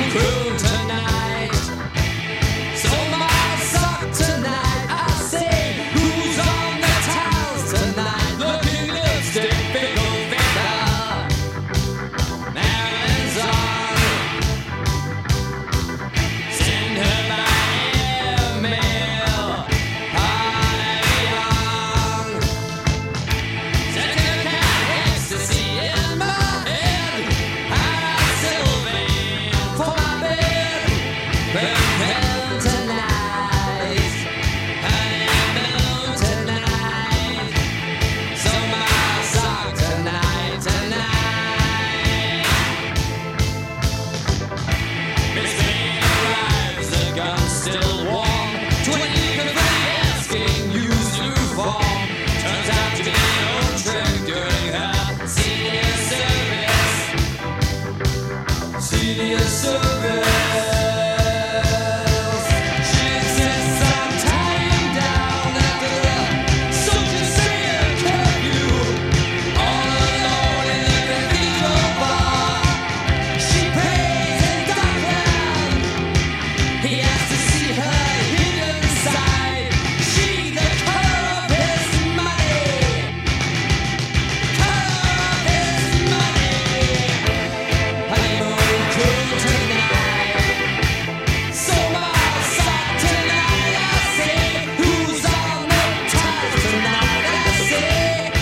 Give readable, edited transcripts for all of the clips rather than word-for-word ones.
cruel tonight. So my sock tonight, I say, who's on the tiles tonight? Looking lipstick, fickle finger. Marilyn's on. Send her my email. Honey young. Send her cat ecstasy in my head. Hannah Sylvain for my bed. Pretend tonight. Honeymoon tonight. So my sock tonight, tonight. Miss Lane arrives, the gun's still warm. 20 confetti asking, use new form. Turns out to be an old trick during her senior service. Senior service. She insists on tying down after the soldiers say a curfew. All alone in the cathedral bar. She prays in darkland. He has to see her hidden side. She the color of his money. Color of his money. Honeymoon cruel tonight. So my sock tonight, I say. Who's on the tiles tonight? I say.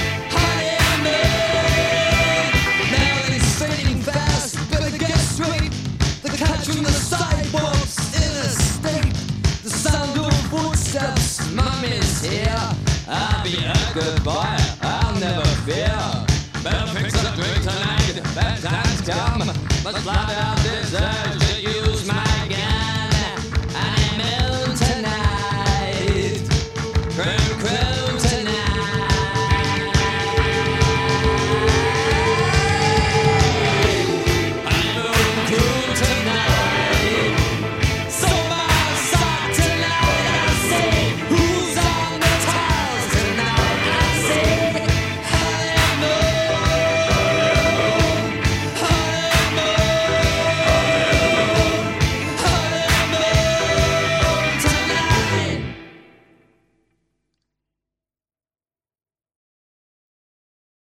Honeymoon. Melody's fading fast, better get straight. The catch from the sidewalks in a state. The sound of footsteps, Mommy's here. I'll be a good boy, I'll never fear. Better fix up drink tonight, bad times come. Let's fly down